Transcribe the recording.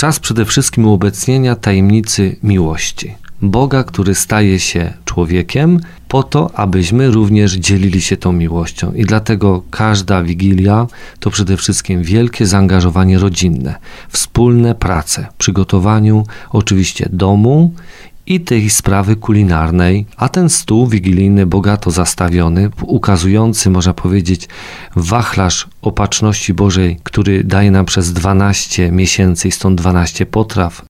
czas przede wszystkim uobecnienia tajemnicy miłości. Boga, który staje się człowiekiem po to, abyśmy również dzielili się tą miłością. I dlatego każda Wigilia to przede wszystkim wielkie zaangażowanie rodzinne, wspólne prace, przygotowaniu oczywiście domu i tej sprawy kulinarnej, a ten stół wigilijny bogato zastawiony, ukazujący, można powiedzieć, wachlarz opatrzności Bożej, który daje nam przez 12 miesięcy i stąd 12 potraw,